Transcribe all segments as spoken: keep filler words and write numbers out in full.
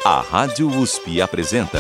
A Rádio U S P apresenta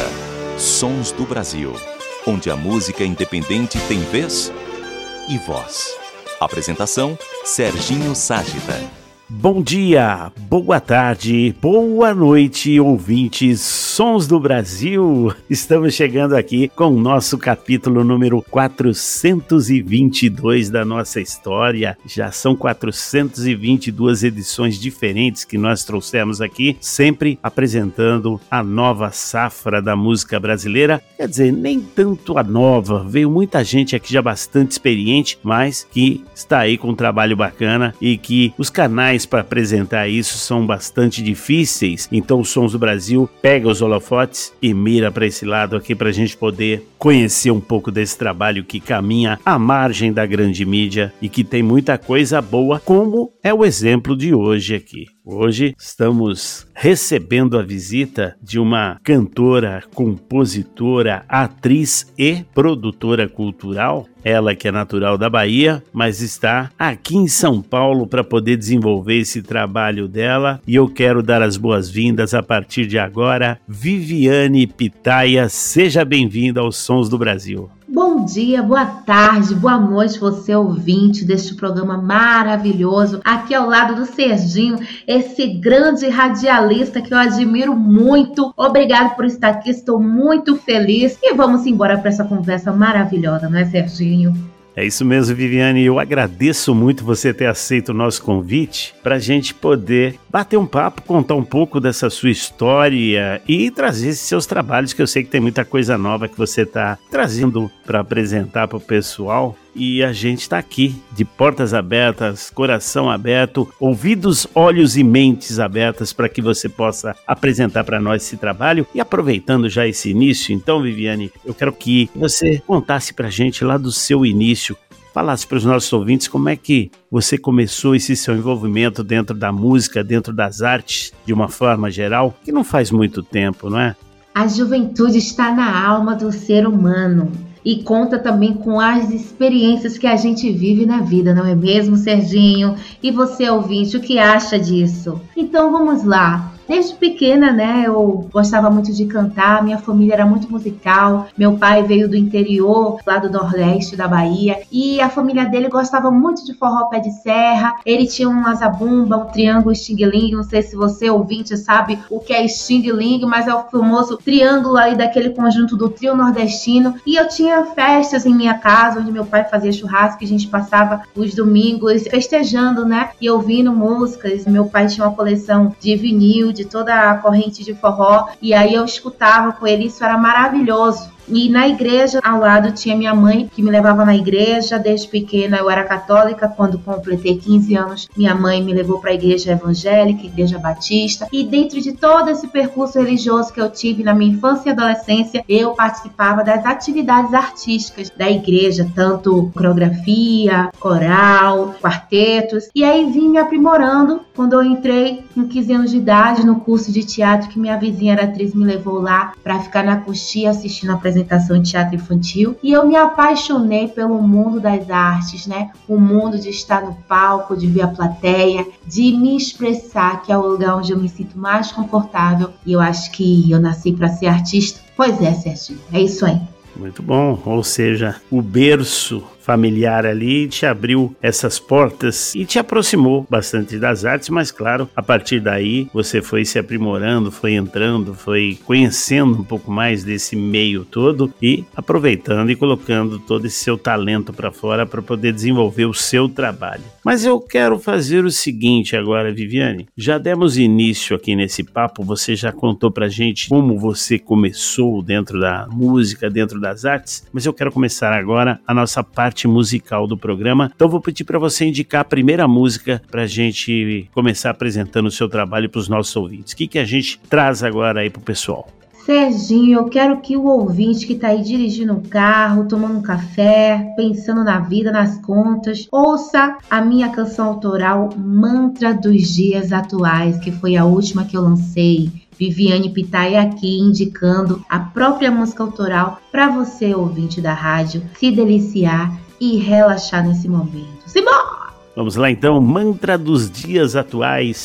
Sons do Brasil, onde a música independente tem vez e voz. Apresentação, Serginho Ságita. Bom dia, boa tarde, boa noite, ouvintes Sons do Brasil. Estamos chegando aqui com o nosso capítulo número quatrocentos e vinte e dois da nossa história. Já são quatrocentas e vinte e duas edições diferentes que nós trouxemos aqui, sempre apresentando a nova safra da música brasileira. Quer dizer, nem tanto a nova, veio muita gente aqui já bastante experiente, mas que está aí com um trabalho bacana e que os canais para apresentar isso são bastante difíceis, então os Sons do Brasil pega os holofotes e mira para esse lado aqui para a gente poder conhecer um pouco desse trabalho que caminha à margem da grande mídia e que tem muita coisa boa, como é o exemplo de hoje aqui. Hoje estamos recebendo a visita de uma cantora, compositora, atriz e produtora cultural. Ela que é natural da Bahia, mas está aqui em São Paulo para poder desenvolver esse trabalho dela. E eu quero dar as boas-vindas a partir de agora, Viviane Pitaia. Seja bem-vinda aos Sons do Brasil. Bom dia, boa tarde, boa noite, você ouvinte deste programa maravilhoso, aqui ao lado do Serginho, esse grande radialista que eu admiro muito. Obrigado por estar aqui, estou muito feliz e vamos embora para essa conversa maravilhosa, não é, Serginho? É isso mesmo, Viviane. Eu agradeço muito você ter aceito o nosso convite para a gente poder bater um papo, contar um pouco dessa sua história e trazer esses seus trabalhos, que eu sei que tem muita coisa nova que você está trazendo para apresentar para o pessoal. E a gente está aqui, de portas abertas, coração aberto, ouvidos, olhos e mentes abertas para que você possa apresentar para nós esse trabalho. E aproveitando já esse início, então, Viviane, eu quero que você contasse para a gente lá do seu início, falasse para os nossos ouvintes como é que você começou esse seu envolvimento dentro da música, dentro das artes, de uma forma geral, que não faz muito tempo, não é? A juventude está na alma do ser humano. E conta também com as experiências que a gente vive na vida, não é mesmo, Serginho? E você, ouvinte, o que acha disso? Então vamos lá. Desde pequena, né, eu gostava muito de cantar, minha família era muito musical, meu pai veio do interior, lá do Nordeste da Bahia, e a família dele gostava muito de forró pé de serra, ele tinha uma zabumba, um triângulo xing-ling, não sei se você, ouvinte, sabe o que é xing-ling, mas é o famoso triângulo aí daquele conjunto do trio nordestino, e eu tinha festas em minha casa, onde meu pai fazia churrasco, e a gente passava os domingos festejando, né, e ouvindo músicas. Meu pai tinha uma coleção de vinil, de de toda a corrente de forró, e aí eu escutava com ele, isso era maravilhoso. E na igreja, ao lado, tinha minha mãe, que me levava na igreja. Desde pequena eu era católica. Quando completei quinze anos, minha mãe me levou para a igreja evangélica, igreja batista. E dentro de todo esse percurso religioso que eu tive na minha infância e adolescência, eu participava das atividades artísticas da igreja, tanto coreografia, coral, quartetos. E aí vim me aprimorando quando eu entrei com quinze anos de idade no curso de teatro, que minha vizinha era atriz, me levou lá para ficar na coxia assistindo a apresentação de teatro infantil, e eu me apaixonei pelo mundo das artes, né? O mundo de estar no palco, de ver a plateia, de me expressar, que é o lugar onde eu me sinto mais confortável, e eu acho que eu nasci para ser artista. Pois é, Serginho, é isso aí. Muito bom, ou seja, o berço familiar ali te abriu essas portas e te aproximou bastante das artes, mas claro, a partir daí você foi se aprimorando, foi entrando, foi conhecendo um pouco mais desse meio todo e aproveitando e colocando todo esse seu talento para fora para poder desenvolver o seu trabalho. Mas eu quero fazer o seguinte agora, Viviane, já demos início aqui nesse papo, você já contou pra gente como você começou dentro da música, dentro das artes, mas eu quero começar agora a nossa parte musical do programa. Então vou pedir para você indicar a primeira música para a gente começar apresentando o seu trabalho para os nossos ouvintes. O que, que a gente traz agora aí para o pessoal? Serginho, eu quero que o ouvinte que está aí dirigindo o carro, tomando um café, pensando na vida, nas contas, ouça a minha canção autoral Mantra dos Dias Atuais, que foi a última que eu lancei. Viviane Pitaia aqui indicando a própria música autoral para você, ouvinte da rádio, se deliciar e relaxar nesse momento. Simbora! Vamos lá então, Mantra dos Dias Atuais,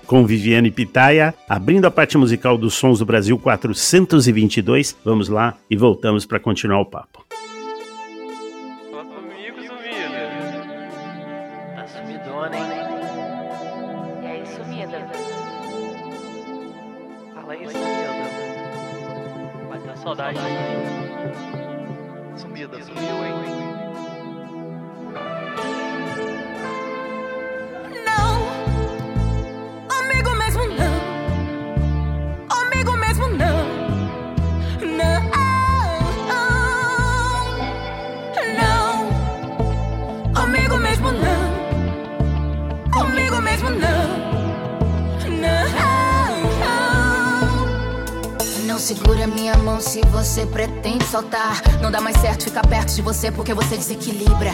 com Viviane Pitaya, abrindo a parte musical dos Sons do Brasil quatrocentos e vinte e dois. Vamos lá e voltamos para continuar o papo. Fala comigo, sumida. Tá sumidona, hein? E aí, sumida? Fala aí, sumida. Bateu a saudade. Sumida, sumiu, hein? Segura minha mão se você pretende soltar. Não dá mais certo ficar perto de você porque você desequilibra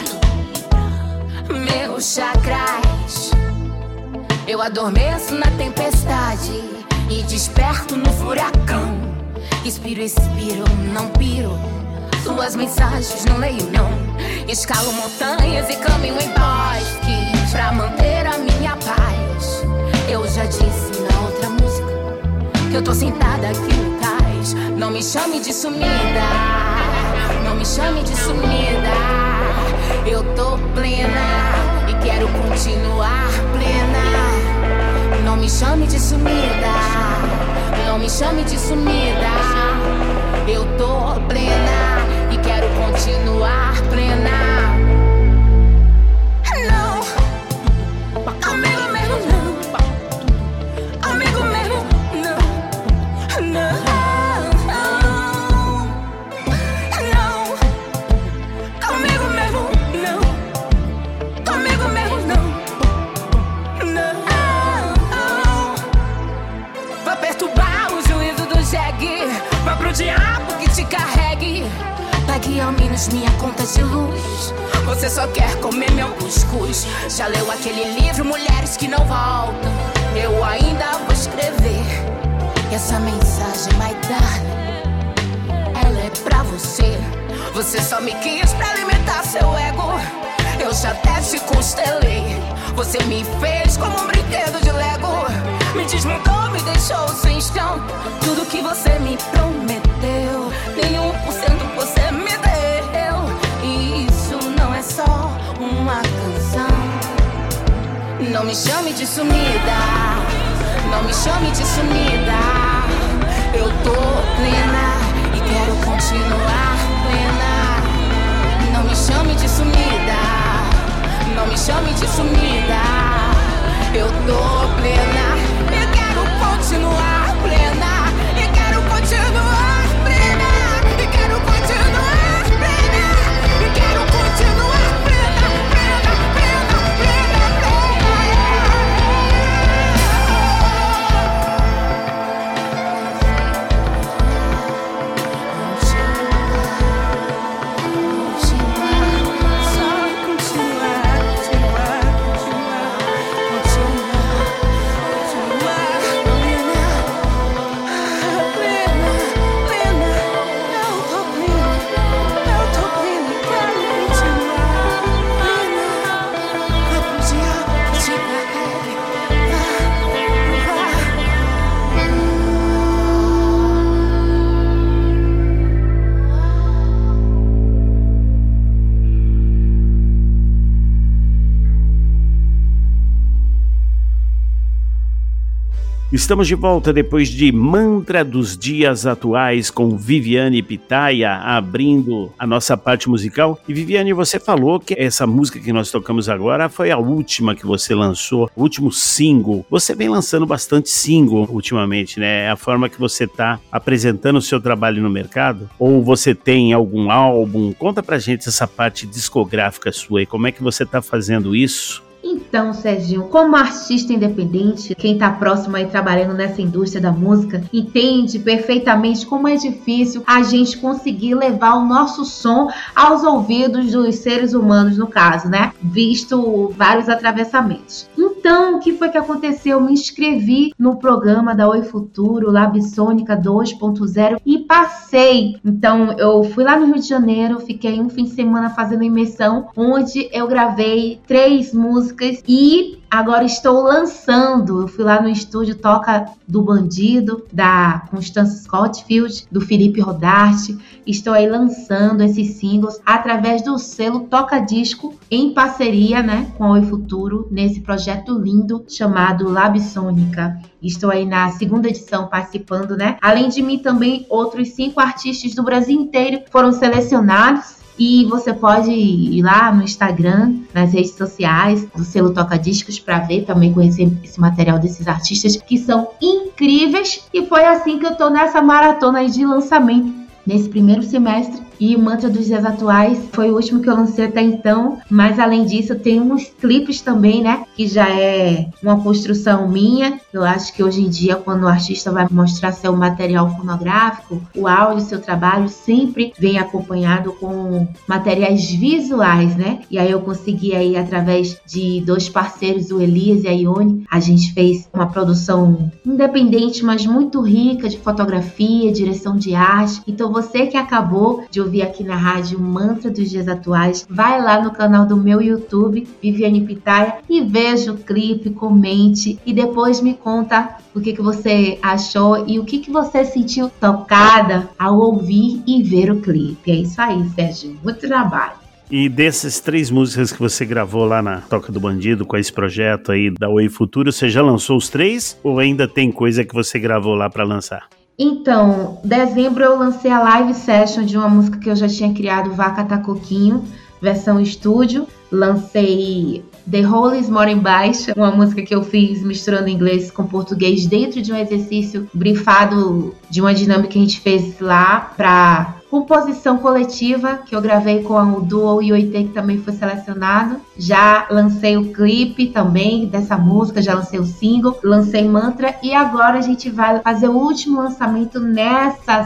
meus chakras. Eu adormeço na tempestade e desperto no furacão. Inspiro, expiro, não piro. Suas mensagens não leio, não. Escalo montanhas e caminho em bosques pra manter a minha paz. Eu já disse na outra música que eu tô sentada aqui no cais. Não me chame de sumida, não me chame de sumida. Eu tô plena e quero continuar plena. Não me chame de sumida, não me chame de sumida. Eu tô plena e quero continuar plena. Não, amigo mesmo não, amigo mesmo não, não. Diabo que te carregue, pague ao menos minha conta de luz. Você só quer comer meu cuscuz. Já leu aquele livro Mulheres que Não Voltam? Eu ainda vou escrever essa mensagem, my darling, ela é pra você. Você só me quis pra alimentar seu ego. Eu já até te constelei. Você me fez como um brinquedo de Lego. Me desmontou, me deixou sem chão. Tudo que você me prometeu, nenhum por cento você me deu. E isso não é só uma canção. Não me chame de sumida, não me chame de sumida. Eu tô plena e quero continuar plena. Não me chame de sumida, não me chame de sumida. Eu tô plena e quero continuar plena. E quero continuar plena. E quero continuar plena. E quero continuar plena, plena, plena, plena, Estamos de volta depois de Mantra dos Dias Atuais com Viviane Pitaya abrindo a nossa parte musical. E Viviane, você falou que essa música que nós tocamos agora foi a última que você lançou, o último single. Você vem lançando bastante single ultimamente, né? É a forma que você está apresentando o seu trabalho no mercado? Ou você tem algum álbum? Conta pra gente essa parte discográfica sua e como é que você está fazendo isso? Então, Serginho, como artista independente, quem está próximo aí trabalhando nessa indústria da música, entende perfeitamente como é difícil a gente conseguir levar o nosso som aos ouvidos dos seres humanos, no caso, né? Visto vários atravessamentos. Então, o que foi que aconteceu? Eu me inscrevi no programa da Oi Futuro, Labsônica dois ponto zero e passei. Então, eu fui lá no Rio de Janeiro, fiquei um fim de semana fazendo imersão, onde eu gravei três músicas e agora estou lançando. Eu fui lá no estúdio Toca do Bandido, da Constância Scottfield, do Felipe Rodarte. Estou aí lançando esses singles através do selo Toca Disco, em parceria, né, com a Oi Futuro, nesse projeto lindo chamado Labsônica. Estou aí na segunda edição participando, né? Além de mim, também outros cinco artistas do Brasil inteiro foram selecionados. E você pode ir lá no Instagram, nas redes sociais do selo Toca Discos para ver, também conhecer esse material desses artistas que são incríveis. E foi assim que eu tô nessa maratona aí de lançamento nesse primeiro semestre. E o Mantra dos Dias Atuais foi o último que eu lancei até então. Mas além disso, eu tenho uns clipes também, né? Que já é uma construção minha. Eu acho que hoje em dia, quando o artista vai mostrar seu material fonográfico, o áudio, seu trabalho sempre vem acompanhado com materiais visuais, né? E aí eu consegui aí, através de dois parceiros, o Elias e a Ione, a gente fez uma produção independente, mas muito rica de fotografia, direção de arte. Então você que acabou de ouvir aqui na rádio Mantra dos Dias Atuais, vai lá no canal do meu YouTube, Viviane Pitaia, e veja o clipe, comente e depois me conta o que, que você achou e o que, que você sentiu tocada ao ouvir e ver o clipe. É isso aí, Sérgio. Muito trabalho. E dessas três músicas que você gravou lá na Toca do Bandido, com esse projeto aí da Oi Futuro, você já lançou os três ou ainda tem coisa que você gravou lá para lançar? Então, em dezembro eu lancei a live session de uma música que eu já tinha criado, Vaca Tá Coquinho, versão estúdio. Lancei The Holy is More Embaixo, uma música que eu fiz misturando inglês com português dentro de um exercício brifado de uma dinâmica que a gente fez lá para composição coletiva, que eu gravei com o Duo e o Oitê, que também foi selecionado. Já lancei o clipe também dessa música, já lancei o single, lancei Mantra e agora a gente vai fazer o último lançamento nessa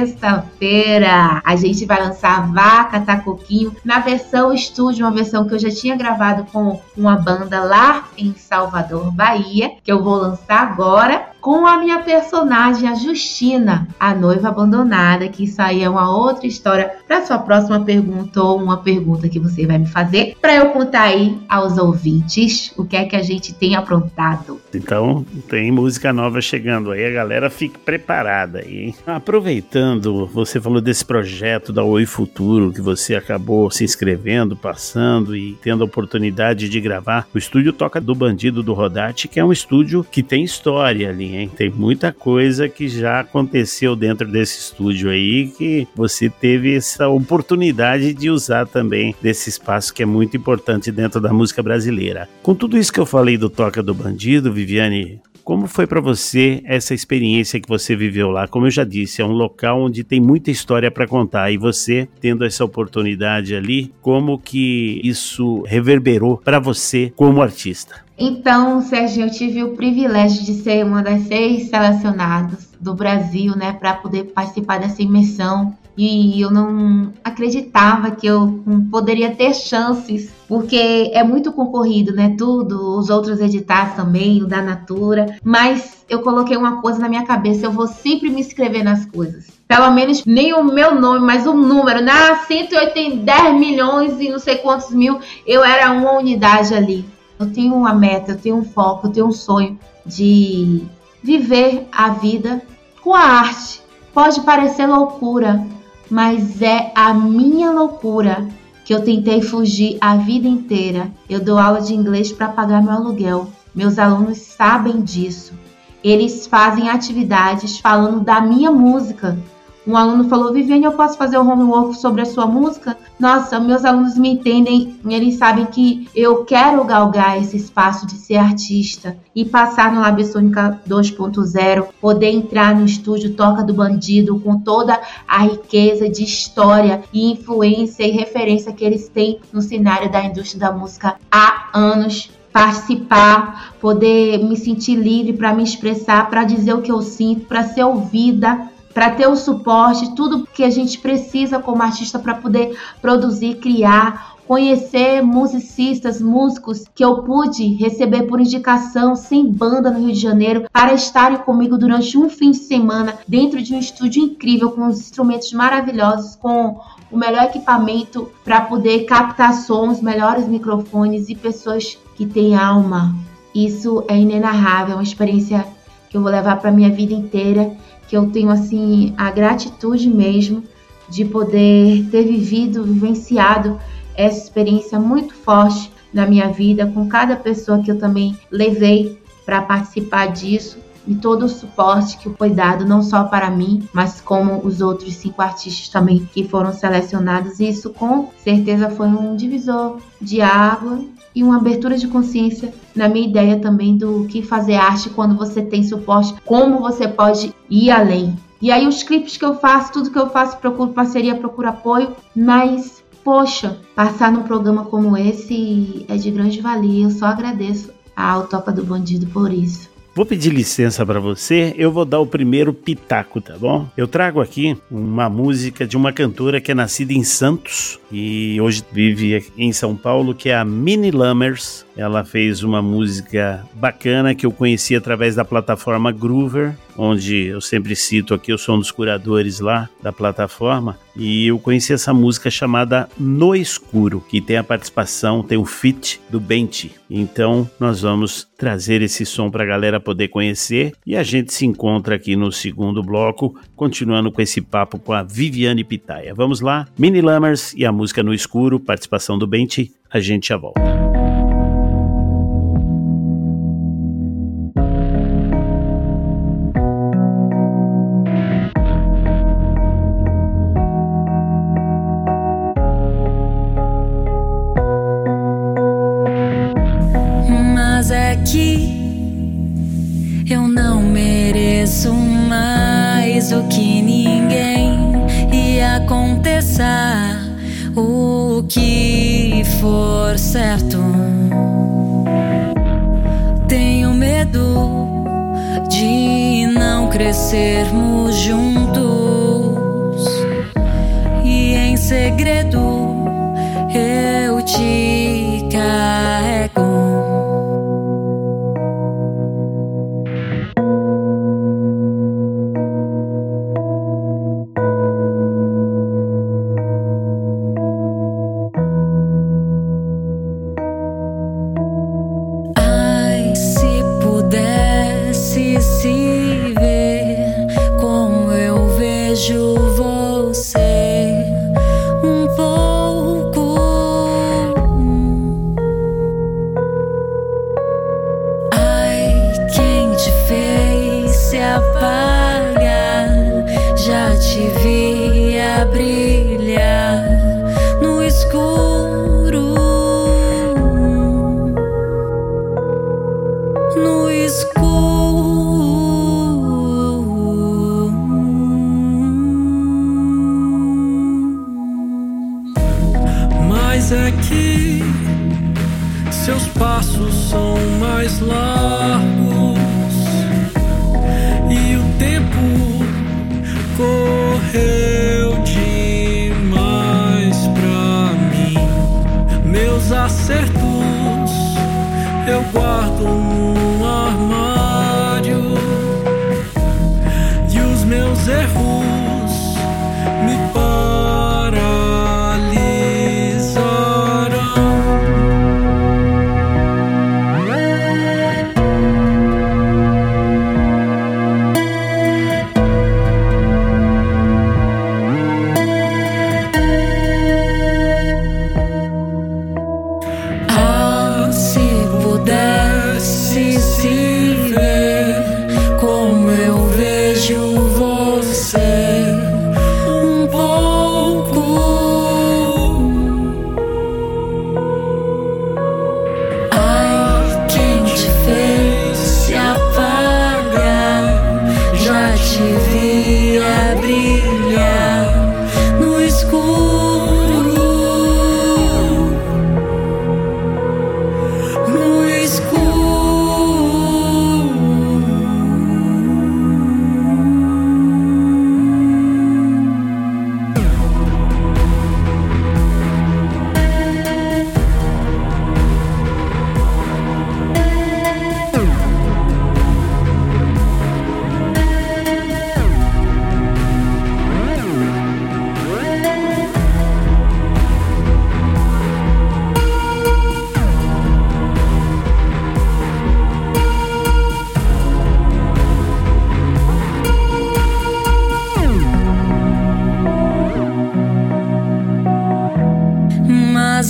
sexta-feira. A gente vai lançar Vaca Tá Coquinho na versão estúdio, uma versão que eu já tinha gravado com uma banda lá em Salvador, Bahia, que eu vou lançar agora com a minha personagem, a Justina, a noiva abandonada, que isso aí é uma outra história para sua próxima pergunta ou uma pergunta que você vai me fazer, para eu contar aí aos ouvintes o que é que a gente tem aprontado. Então, tem música nova chegando aí, a galera fique preparada aí. Aproveitando, você falou desse projeto da Oi Futuro, que você acabou se inscrevendo, passando e tendo a oportunidade de gravar o estúdio Toca do Bandido do Rodarte, que é um estúdio que tem história ali, hein? Tem muita coisa que já aconteceu dentro desse estúdio aí, que você teve essa oportunidade de usar também desse espaço que é muito importante dentro da música brasileira. Com tudo isso que eu falei do Toca do Bandido, Viviane, como foi para você essa experiência que você viveu lá? Como eu já disse, é um local onde tem muita história para contar, e você tendo essa oportunidade ali, como que isso reverberou para você como artista? Então, Sérgio, eu tive o privilégio de ser uma das seis selecionadas do Brasil, né, para poder participar dessa imersão. E eu não acreditava que eu poderia ter chances, porque é muito concorrido, né? Tudo, os outros editais também, o da Natura. Mas eu coloquei uma coisa na minha cabeça, eu vou sempre me inscrever nas coisas. Pelo menos nem o meu nome, mas um número, na cento e oitenta, dez milhões e não sei quantos mil, eu era uma unidade ali. Eu tenho uma meta, eu tenho um foco, eu tenho um sonho de viver a vida com a arte. Pode parecer loucura, mas é a minha loucura que eu tentei fugir a vida inteira. Eu dou aula de inglês para pagar meu aluguel. Meus alunos sabem disso. Eles fazem atividades falando da minha música. Um aluno falou: Viviane, eu posso fazer o homework sobre a sua música? Nossa, meus alunos me entendem, eles sabem que eu quero galgar esse espaço de ser artista e passar no Labsônica dois ponto zero, poder entrar no estúdio Toca do Bandido com toda a riqueza de história e influência e referência que eles têm no cenário da indústria da música há anos. Participar, poder me sentir livre para me expressar, para dizer o que eu sinto, para ser ouvida, para ter o suporte, tudo que a gente precisa como artista para poder produzir, criar, conhecer musicistas, músicos que eu pude receber por indicação sem banda no Rio de Janeiro para estarem comigo durante um fim de semana dentro de um estúdio incrível com os instrumentos maravilhosos, com o melhor equipamento para poder captar sons, melhores microfones e pessoas que têm alma, Isso é inenarrável, é uma experiência que eu vou levar para minha vida inteira, que eu tenho assim a gratitude mesmo de poder ter vivido, vivenciado essa experiência muito forte na minha vida, com cada pessoa que eu também levei para participar disso, e todo o suporte que foi dado, não só para mim, mas como os outros cinco artistas também que foram selecionados. E isso com certeza foi um divisor de água e uma abertura de consciência na minha ideia também do que fazer arte quando você tem suporte, como você pode ir além. E aí os clipes que eu faço, tudo que eu faço, procuro parceria, procuro apoio, mas, poxa, passar num programa como esse é de grande valia. Eu só agradeço ao Toca do Bandido por isso. Vou pedir licença para você, eu vou dar o primeiro pitaco, tá bom? Eu trago aqui uma música de uma cantora que é nascida em Santos e hoje vive em São Paulo, que é a Mini Lammers. Ela fez uma música bacana que eu conheci através da plataforma Groover, onde eu sempre cito aqui, eu sou um dos curadores lá da plataforma, e eu conheci essa música chamada No Escuro, que tem a participação, tem o feat do Benty. Então nós vamos trazer esse som para a galera poder conhecer, e a gente se encontra aqui no segundo bloco, continuando com esse papo com a Viviane Pitaia. Vamos lá, Mini Lammers e a música No Escuro, participação do Benty, a gente já volta. Que eu não mereço mais do que ninguém, e aconteça o que for certo. Tenho medo de não crescermos juntos, e em segredo eu te carrego.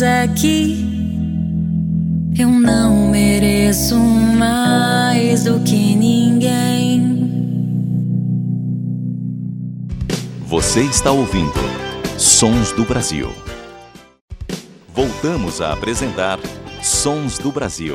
estamos aqui. Eu não mereço mais do que ninguém. Você está ouvindo Sons do Brasil. Voltamos a apresentar Sons do Brasil.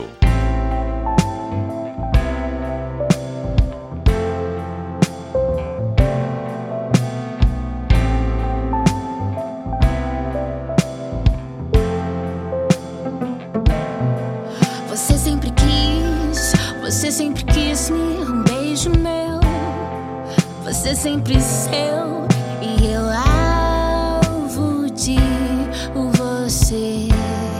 Você sempre quis, você sempre quis me um beijo meu. Você sempre seu e eu alvo de você.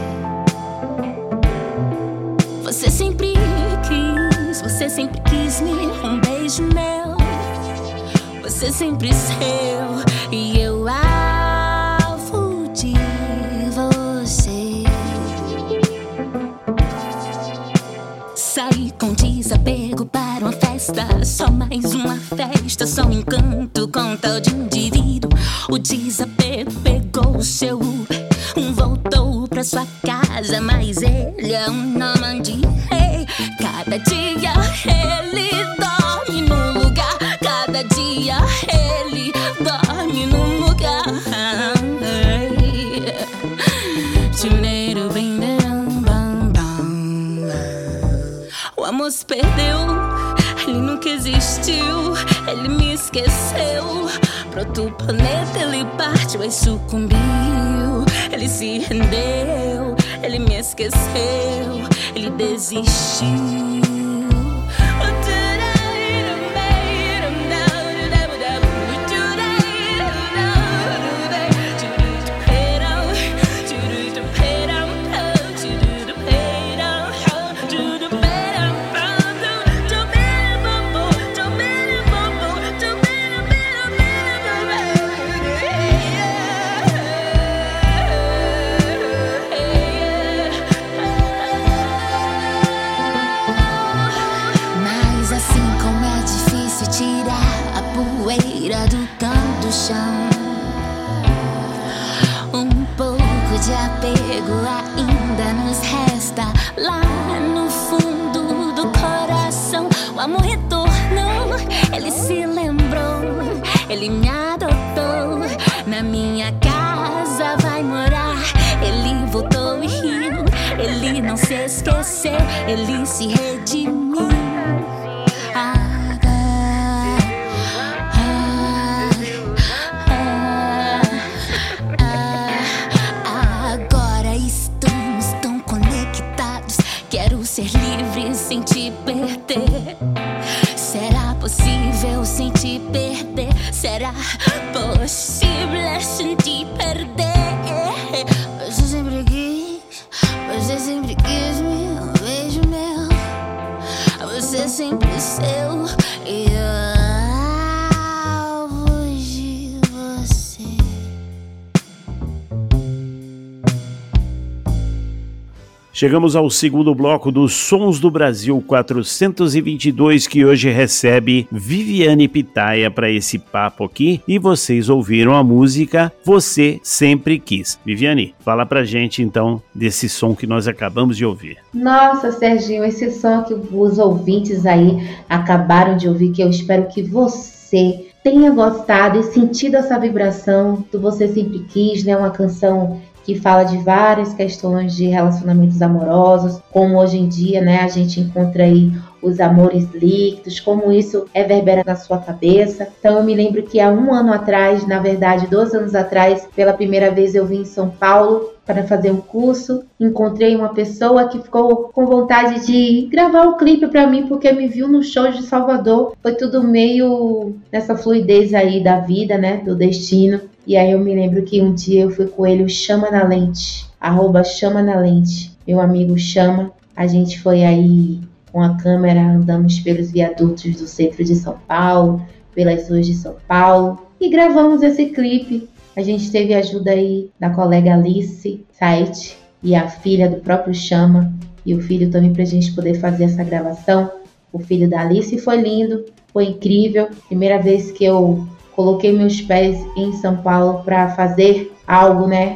Você sempre quis, você sempre quis me um beijo meu. Você sempre seu e eu alvo de você. Saí com desapego para uma festa, só mais uma festa, só um encanto com tal de indivíduo. O desapego pegou o seu Uber, um voltou pra sua casa, mas ele é um nome de rei. Cada dia ele dorme num lugar, cada dia ele dorme num lugar. O amor se perdeu, ele nunca existiu, ele me esqueceu. Pra outro planeta ele partiu e sucumbiu. Ele se rendeu, ele me esqueceu, ele desistiu. Um pouco de apego ainda nos resta lá no fundo do coração. O amor retornou, ele se lembrou, ele me adotou. Na minha casa vai morar, ele voltou e riu. Ele não se esqueceu, ele se redimiu. Ser livre sem te perder. Será possível sem te perder? Será possível sem te perder? Você sempre quis, você sempre quis me um beijo meu. Você sempre seu e eu alvo de você. Chegamos ao segundo bloco dos Sons do Brasil quatrocentos e vinte e dois, que hoje recebe Viviane Pitaia para esse papo aqui. E vocês ouviram a música Você Sempre Quis. Viviane, fala pra gente então desse som que nós acabamos de ouvir. Nossa, Serginho, esse som que os ouvintes aí acabaram de ouvir, que eu espero que você tenha gostado e sentido essa vibração do Você Sempre Quis, né? Uma canção que fala de várias questões de relacionamentos amorosos, como hoje em dia, né, a gente encontra aí os amores líquidos, como isso reverbera na sua cabeça. Então eu me lembro que há um ano atrás, na verdade dois anos atrás, pela primeira vez eu vim em São Paulo para fazer um curso, encontrei uma pessoa que ficou com vontade de gravar um clipe para mim, porque me viu no show de Salvador. Foi tudo meio nessa fluidez aí da vida, né, do destino. E aí eu me lembro que um dia eu fui com ele, o Chama na Lente, arroba Chama na Lente, meu amigo Chama. A gente foi aí com a câmera, andamos pelos viadutos do centro de São Paulo, pelas ruas de São Paulo, e gravamos esse clipe. A gente teve ajuda aí da colega Alice Sait e a filha do próprio Chama, e o filho também, pra gente poder fazer essa gravação. O filho da Alice foi lindo, foi incrível. Primeira vez que eu coloquei meus pés em São Paulo para fazer algo, né,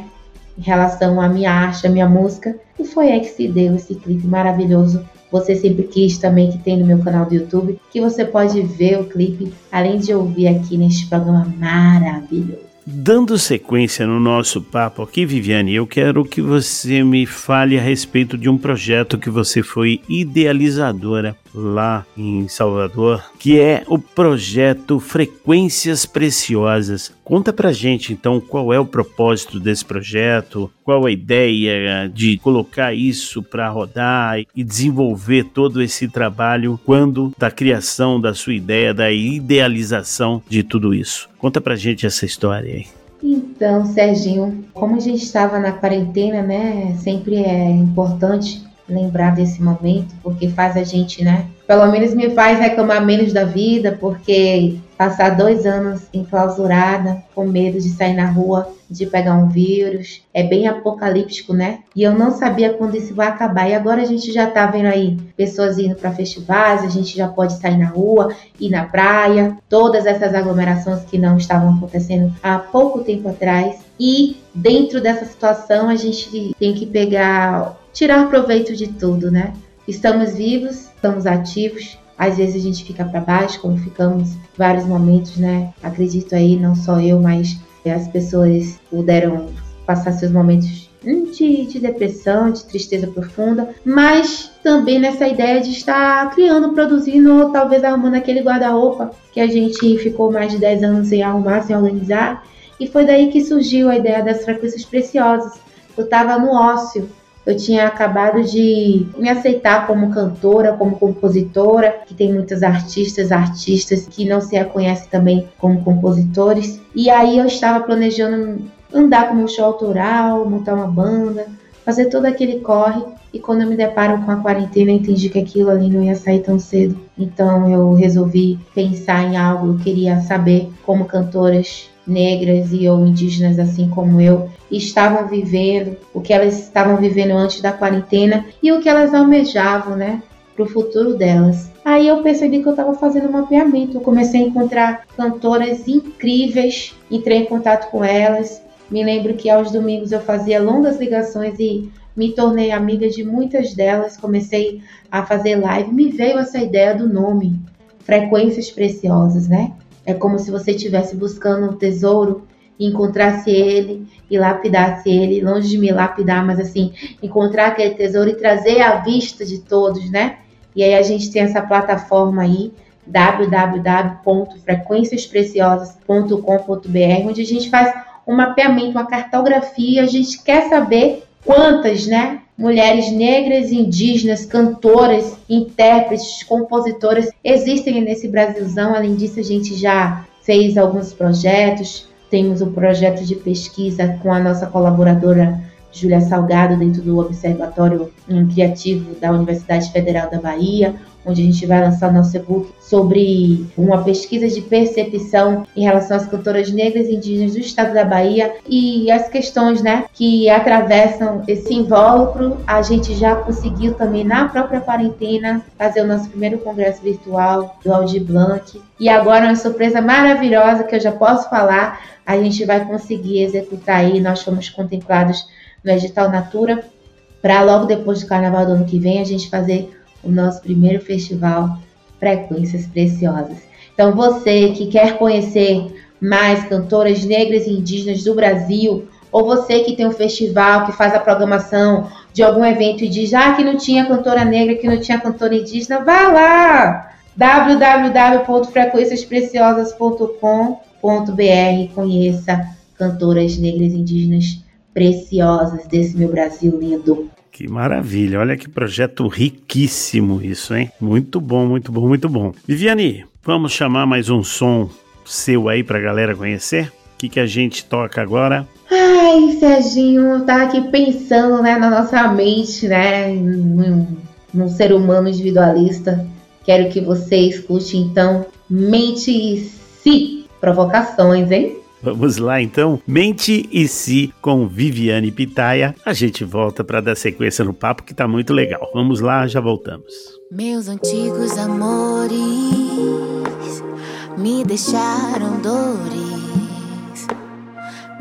em relação à minha arte, à minha música. E foi aí que se deu esse clipe maravilhoso. Você sempre quis também, que tem no meu canal do YouTube, que você pode ver o clipe, além de ouvir aqui neste programa maravilhoso. Dando sequência no nosso papo aqui, Viviane, eu quero que você me fale a respeito de um projeto que você foi idealizadora lá em Salvador, que é o projeto Frequências Preciosas. Conta pra gente, então, qual é o propósito desse projeto, qual a ideia de colocar isso para rodar e desenvolver todo esse trabalho quando da criação da sua ideia, da idealização de tudo isso. Conta pra gente essa história aí. Então, Serginho, como a gente estava na quarentena, né, sempre é importante lembrar desse momento, porque faz a gente, né, pelo menos me faz reclamar menos da vida, porque passar dois anos enclausurada, com medo de sair na rua, de pegar um vírus, é bem apocalíptico, né? E eu não sabia quando isso vai acabar. E agora a gente já tá vendo aí pessoas indo para festivais, a gente já pode sair na rua, ir na praia, todas essas aglomerações que não estavam acontecendo há pouco tempo atrás. E dentro dessa situação a gente tem que pegar, tirar proveito de tudo, né? Estamos vivos, estamos ativos. Às vezes a gente fica para baixo, como ficamos vários momentos, né? Acredito aí, não só eu, mas as pessoas puderam passar seus momentos de, de depressão, de tristeza profunda, mas também nessa ideia de estar criando, produzindo, ou talvez arrumando aquele guarda-roupa que a gente ficou mais de dez anos sem arrumar, sem organizar. E foi daí que surgiu a ideia das frequências preciosas. Eu estava no ócio. Eu tinha acabado de me aceitar como cantora, como compositora, que tem muitas artistas, artistas que não se reconhecem também como compositores. E aí eu estava planejando andar com meu show autoral, montar uma banda, fazer todo aquele corre. E quando eu me deparo com a quarentena, eu entendi que aquilo ali não ia sair tão cedo. Então eu resolvi pensar em algo. Eu queria saber como cantoras negras e ou indígenas, assim como eu, estavam vivendo, o que elas estavam vivendo antes da quarentena e o que elas almejavam, né, para o futuro delas. Aí eu percebi que eu estava fazendo um mapeamento, eu comecei a encontrar cantoras incríveis, entrei em contato com elas, me lembro que aos domingos eu fazia longas ligações e me tornei amiga de muitas delas, comecei a fazer live, me veio essa ideia do nome, Frequências Preciosas, né? É como se você estivesse buscando um tesouro e encontrasse ele e lapidasse ele, longe de me lapidar, mas assim, encontrar aquele tesouro e trazer à vista de todos, né? E aí a gente tem essa plataforma aí, w w w ponto frequências preciosas ponto com ponto b r, onde a gente faz um mapeamento, uma cartografia, a gente quer saber quantas, né? Mulheres negras, indígenas, cantoras, intérpretes, compositoras existem nesse Brasilzão. Além disso, a gente já fez alguns projetos. Temos um projeto de pesquisa com a nossa colaboradora Júlia Salgado, dentro do Observatório Criativo da Universidade Federal da Bahia, onde a gente vai lançar o nosso e-book sobre uma pesquisa de percepção em relação às cantoras negras e indígenas do estado da Bahia e as questões, né, que atravessam esse invólucro. A gente já conseguiu também, na própria quarentena, fazer o nosso primeiro congresso virtual do Aldir Blanc. E agora uma surpresa maravilhosa que eu já posso falar, a gente vai conseguir executar aí, nós fomos contemplados no edital Natura, para logo depois do Carnaval do ano que vem a gente fazer o nosso primeiro festival Frequências Preciosas. Então você que quer conhecer mais cantoras negras e indígenas do Brasil, ou você que tem um festival, que faz a programação de algum evento e diz ah, que não tinha cantora negra, que não tinha cantora indígena, vá lá! w w w ponto frequências preciosas ponto com ponto b r, conheça cantoras negras e indígenas preciosas desse meu Brasil lindo. Que maravilha, olha que projeto riquíssimo isso, hein? Muito bom, muito bom, muito bom. Viviane, vamos chamar mais um som seu aí pra galera conhecer? O que, que a gente toca agora? Ai, Serginho, eu tava aqui pensando, né, na nossa mente, né, num, num ser humano individualista. Quero que você escute, então, Mente e Si, provocações, hein? Vamos lá então, Mente e Si com Viviane Pitaya. A gente volta para dar sequência no papo que tá muito legal. Vamos lá, já voltamos. Meus antigos amores me deixaram dores.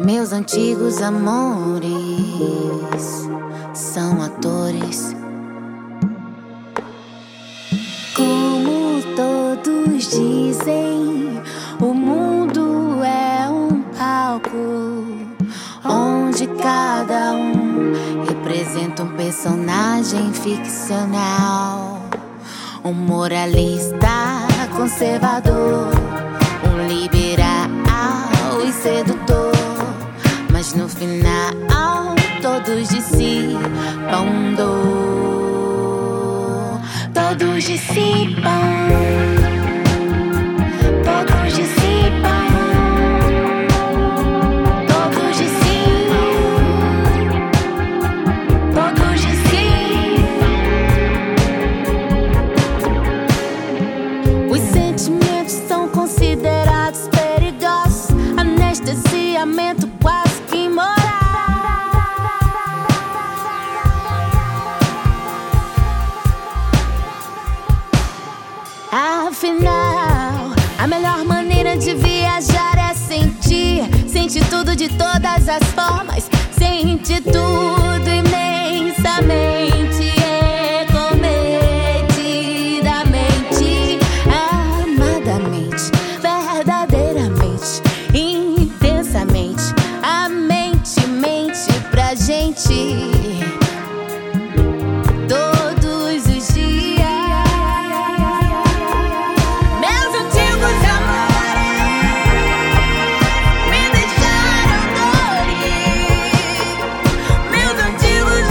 Meus antigos amores são atores. Como todos dizem, o mundo é um palco onde cada um representa um personagem ficcional. Um moralista conservador, um liberal e sedutor. Mas no final todos dissipam dor. Todos dissipam. Todos dissipam. Todos dissipam. Todos dissipam. Os sentimentos são considerados perigosos. Anestesiamento quase que imoral. Afinal, a melhor maneira de viajar é sentir. Sente tudo de todas as formas. Sente tudo imensamente, comedidamente, amadamente, verdadeiramente, intensamente. A mente mente pra gente todos os dias. Meus antigos amores me deixaram dores. Meus antigos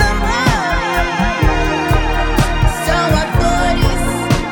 amores são atores.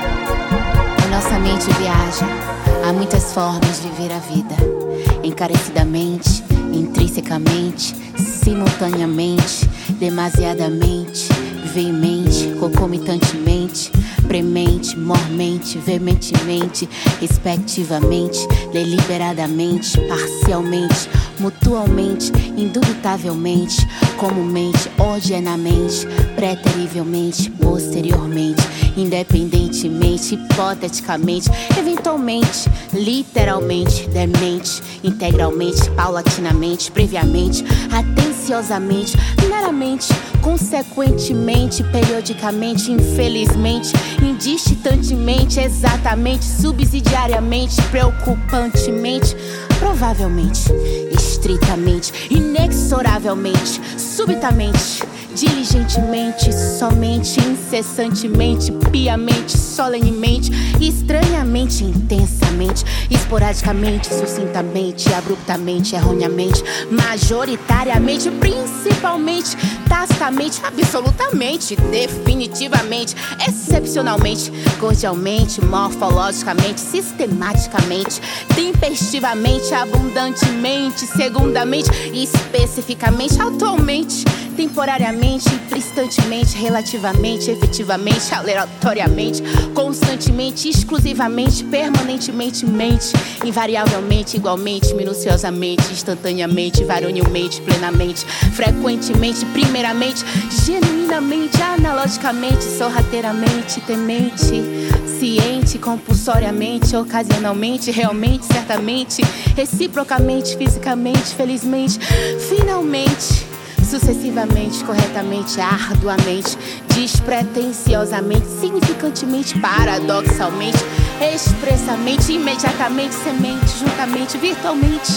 A nossa mente viaja. Há muitas formas de viver a vida. Encarecidamente, intrinsecamente, simultaneamente, demasiadamente, veemente, concomitantemente, premente, mormente, veementemente, respectivamente, deliberadamente, parcialmente, mutualmente, indubitavelmente, comumente, ordianamente, preterivelmente, posteriormente, independentemente, hipoteticamente, eventualmente, literalmente, demente, integralmente, paulatinamente, previamente, atenciosamente, meramente, consequentemente, periodicamente, infelizmente, indistantemente, exatamente, subsidiariamente, preocupantemente, provavelmente, estritamente, inexoravelmente, subitamente, diligentemente, somente, incessantemente, piamente, solenemente, estranhamente, intensamente, esporadicamente, sucintamente, abruptamente, erroneamente, majoritariamente, principalmente, tacitamente, absolutamente, definitivamente, excepcionalmente, cordialmente, morfologicamente, sistematicamente, tempestivamente, abundantemente, segundamente, especificamente, atualmente, temporariamente, instantemente, relativamente, efetivamente, aleatoriamente, constantemente, exclusivamente, permanentemente, mente, invariavelmente, igualmente, minuciosamente, instantaneamente, varonilmente, plenamente, frequentemente, primeiramente, genuinamente, analogicamente, sorrateiramente, temente, ciente, compulsoriamente, ocasionalmente, realmente, certamente, reciprocamente, fisicamente, felizmente, finalmente, sucessivamente, corretamente, arduamente, despretensiosamente, significantemente, paradoxalmente, expressamente, imediatamente, semente, juntamente, virtualmente.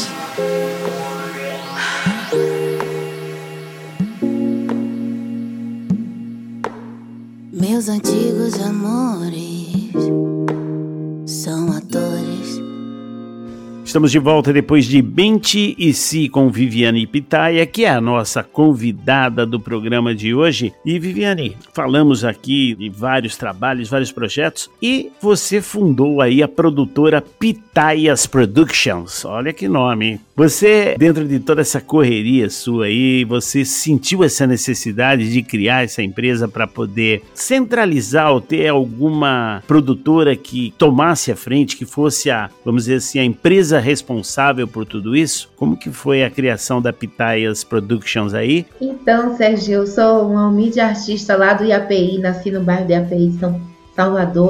Meus antigos amores são atores. Estamos de volta depois de Mente e Si com Viviane Pitaya, que é a nossa convidada do programa de hoje. E Viviane, falamos aqui de vários trabalhos, vários projetos, e você fundou aí a produtora Pitayas Productions. Olha que nome, hein? Você, dentro de toda essa correria sua aí, você sentiu essa necessidade de criar essa empresa para poder centralizar ou ter alguma produtora que tomasse a frente, que fosse a, vamos dizer assim, a empresa responsável por tudo isso? Como que foi a criação da Pitayas Productions aí? Então, Sérgio, eu sou uma mídia artista lá do I A P I, nasci no bairro do I A P I, São Salvador, né?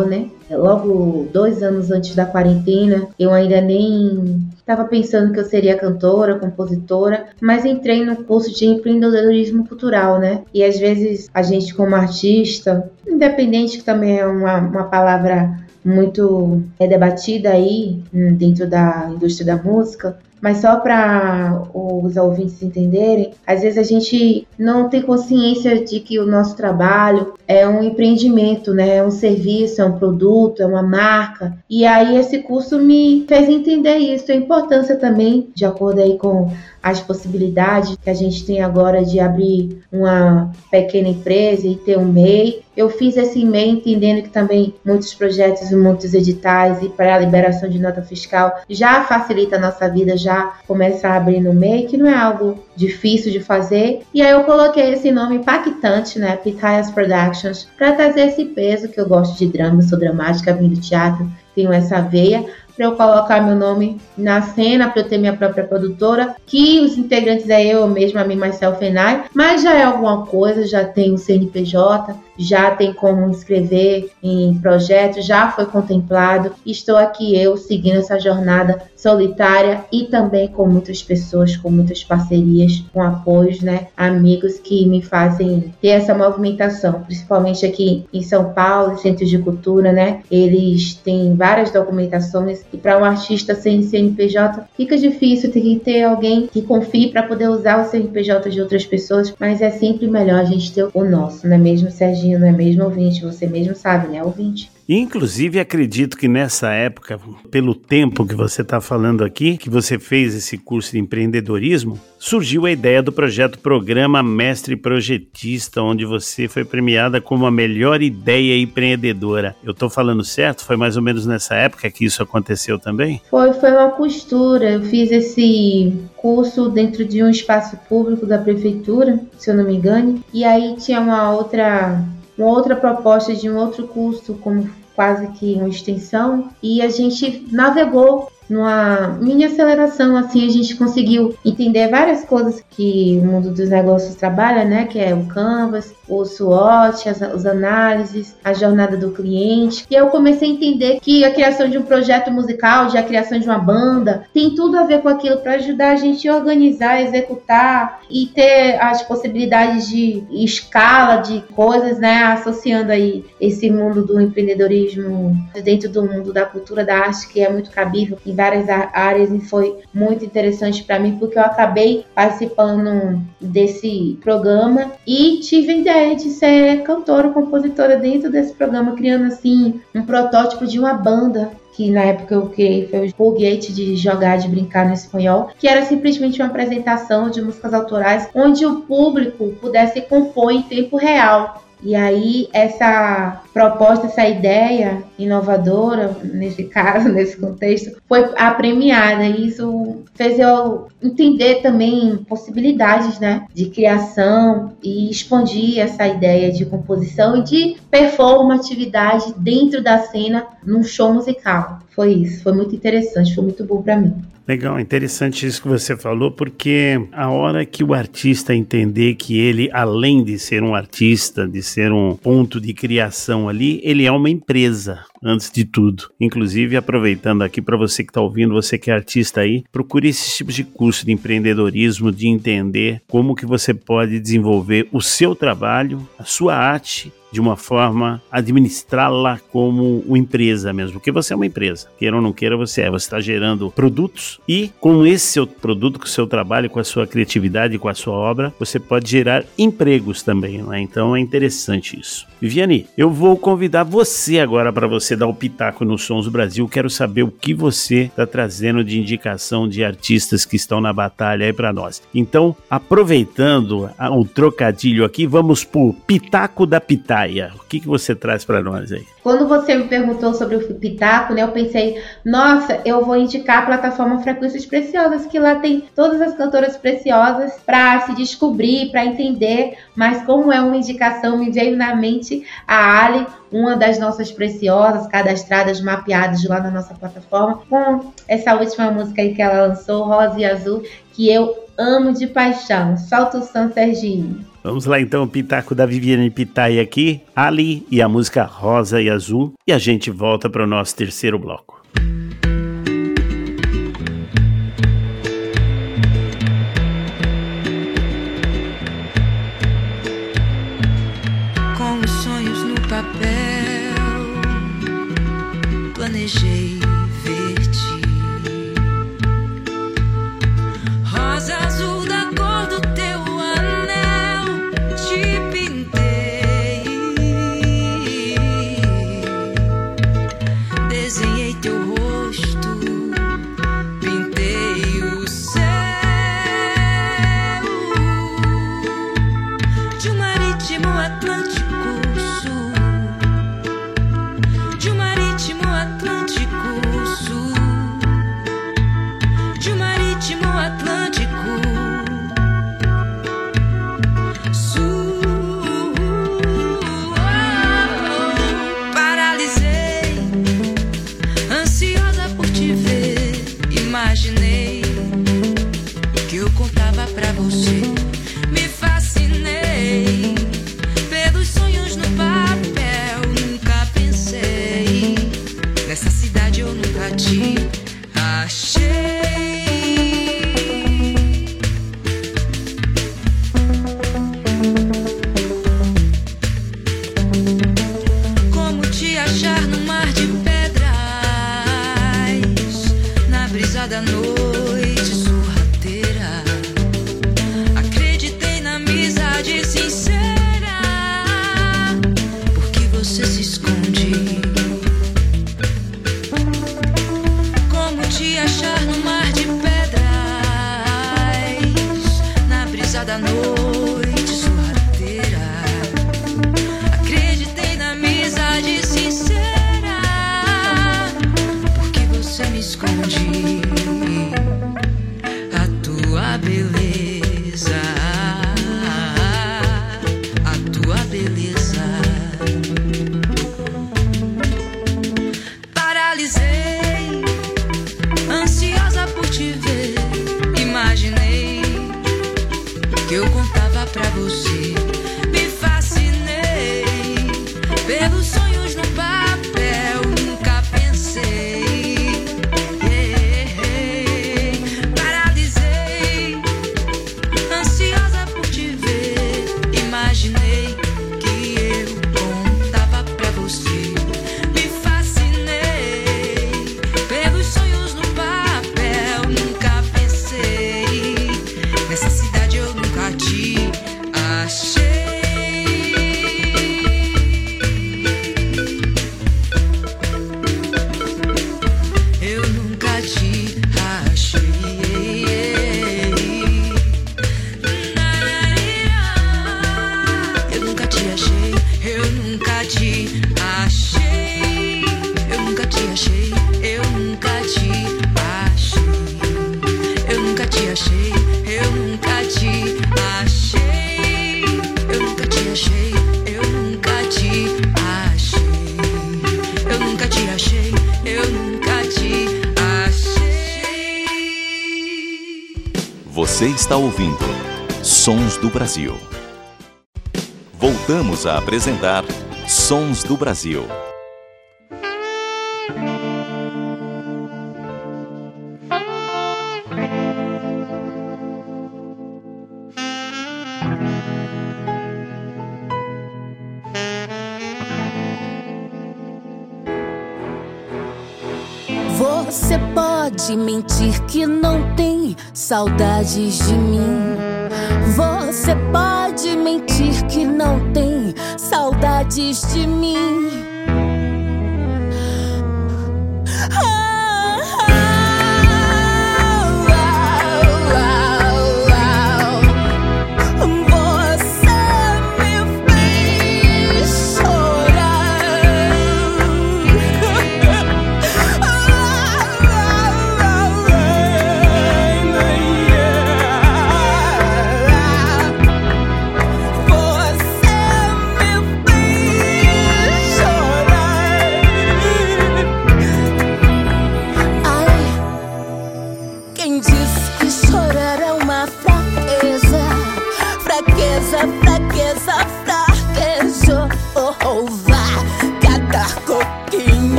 logo dois anos antes da quarentena. Eu ainda nem estava pensando que eu seria cantora, compositora, mas entrei no curso de empreendedorismo cultural, né? E às vezes a gente como artista, independente, que também é uma, uma palavra muito é, debatida aí dentro da indústria da música, mas só para os ouvintes entenderem, às vezes a gente não tem consciência de que o nosso trabalho é um empreendimento, né? É um serviço, é um produto, é uma marca. E aí esse curso me fez entender isso, a importância também, de acordo aí com as possibilidades que a gente tem agora de abrir uma pequena empresa e ter um M E I. Eu fiz esse M E I entendendo que também muitos projetos e muitos editais e para a liberação de nota fiscal já facilita a nossa vida, já começa a abrir no M E I, que não é algo difícil de fazer. E aí eu coloquei esse nome impactante, né, Pitaias Productions, para trazer esse peso, que eu gosto de drama, sou dramática, vim do teatro, tenho essa veia, para eu colocar meu nome na cena, para eu ter minha própria produtora, que os integrantes é eu mesma, a mim, myself and I, mas já é alguma coisa, já tem o C N P J, já tem como inscrever em projetos, já foi contemplado. Estou aqui eu seguindo essa jornada solitária e também com muitas pessoas, com muitas parcerias, com apoios, né, amigos que me fazem ter essa movimentação, principalmente aqui em São Paulo, centros de cultura, né, eles têm várias documentações e para um artista sem C N P J fica difícil, tem que ter alguém que confie para poder usar o C N P J de outras pessoas, mas é sempre melhor a gente ter o nosso, não é mesmo, Serginho? Não é mesmo, ouvinte? Você mesmo sabe, né, ouvinte? Inclusive, acredito que nessa época, pelo tempo que você está falando aqui, que você fez esse curso de empreendedorismo, surgiu a ideia do projeto Programa Mestre Projetista, onde você foi premiada como a melhor ideia empreendedora. Eu estou falando certo? Foi mais ou menos nessa época que isso aconteceu também? Foi, foi uma costura. Eu fiz esse curso dentro de um espaço público da prefeitura, se eu não me engano, e aí tinha uma outra... uma outra proposta de um outro curso, como quase que uma extensão, e a gente navegou numa mini aceleração, assim, a gente conseguiu entender várias coisas que o mundo dos negócios trabalha, né, que é o Canvas, o SWOT, as, as análises, a jornada do cliente, e eu comecei a entender que a criação de um projeto musical, de a criação de uma banda, tem tudo a ver com aquilo para ajudar a gente a organizar, executar e ter as possibilidades de escala de coisas, né, associando aí esse mundo do empreendedorismo dentro do mundo da cultura, da arte, que é muito cabível em várias áreas, e foi muito interessante para mim, porque eu acabei participando desse programa e tive a ideia de ser cantora, compositora dentro desse programa, criando assim um protótipo de uma banda, que na época eu criei foi o foguete de jogar, de brincar no espanhol, que era simplesmente uma apresentação de músicas autorais, onde o público pudesse compor em tempo real. E aí essa proposta, essa ideia inovadora, nesse caso, nesse contexto, foi a premiada. E isso fez eu entender também possibilidades, né, de criação e expandir essa ideia de composição e de performatividade dentro da cena num show musical. Foi isso, foi muito interessante, foi muito bom para mim. Legal, interessante isso que você falou, porque a hora que o artista entender que ele, além de ser um artista, de ser um ponto de criação ali, ele é uma empresa, antes de tudo. Inclusive, aproveitando aqui para você que está ouvindo, você que é artista aí, procure esses tipos de curso de empreendedorismo, de entender como que você pode desenvolver o seu trabalho, a sua arte, de uma forma, administrá-la como uma empresa mesmo, porque você é uma empresa, queira ou não queira, você é, você está gerando produtos e com esse seu produto, com o seu trabalho, com a sua criatividade, com a sua obra, você pode gerar empregos também, né? Então é interessante isso. Viviane, eu vou convidar você agora para você dar o pitaco no Sons do Brasil. Quero saber o que você está trazendo de indicação de artistas que estão na batalha aí para nós. Então, aproveitando o trocadilho aqui, vamos pro Pitaco da Pitaia. O que, que você traz para nós aí? Quando você me perguntou sobre o Pitaco, né, eu pensei, nossa, eu vou indicar a plataforma Frequências Preciosas, que lá tem todas as cantoras preciosas para se descobrir, para entender, mas como é uma indicação, me veio na mente a Ali, uma das nossas preciosas, cadastradas, mapeadas lá na nossa plataforma, com essa última música aí que ela lançou, Rosa e Azul, que eu amo de paixão. Solta o som, Serginho. Vamos lá então, o pitaco da Viviane Pitai aqui, Ali e a música Rosa e Azul, e a gente volta para o nosso terceiro bloco. Com os sonhos no papel, planejei ver-te. Rosa azul da cor do teu anel, te pintei. Desenhei teu rosto, pintei o céu. De um marítimo Atlântico Sul, de um marítimo Atlântico Sul, de um marítimo Atlântico Sul. Paralisei, ansiosa por te ver. Imaginei que eu contava pra você. Me fascinei pelos sonhos no papel. Nunca pensei nessa cidade, eu nunca te achei. Como te achar no mar de pedras, na brisa da noite sorrateira. Acreditei na amizade sincera, porque você se esconde. Como te achar no mar de pedras, na brisa da noite sorrateira. Acreditei na amizade sincera, porque você me esconde. A tua beleza, a tua beleza. Paralisei, ansiosa por te ver. Imaginei que eu contava pra você. Me fascinei pelos sonhos no papel. Nunca pensei. Yeah. Paralisei, ansiosa por te ver. Imaginei que eu contava pra você. Me fascinei pelos sonhos no papel. Nunca pensei nessa cidade, eu nunca te achei. Eu nunca te achei. Eu nunca te achei. Eu nunca te achei. Eu nunca te achei. Eu nunca te achei. Eu nunca te achei. Eu nunca te achei. Eu nunca te achei. Eu nunca te achei. Eu nunca te achei. Eu nunca te achei. Você está ouvindo Sons do Brasil. Voltamos a apresentar Sons do Brasil. Você pode mentir que não tem saudades de mim. Você pode mentir que não tem saudades de mim. Ah, ah, ah, ah, ah. Você me fez chorar. Você me fez chorar.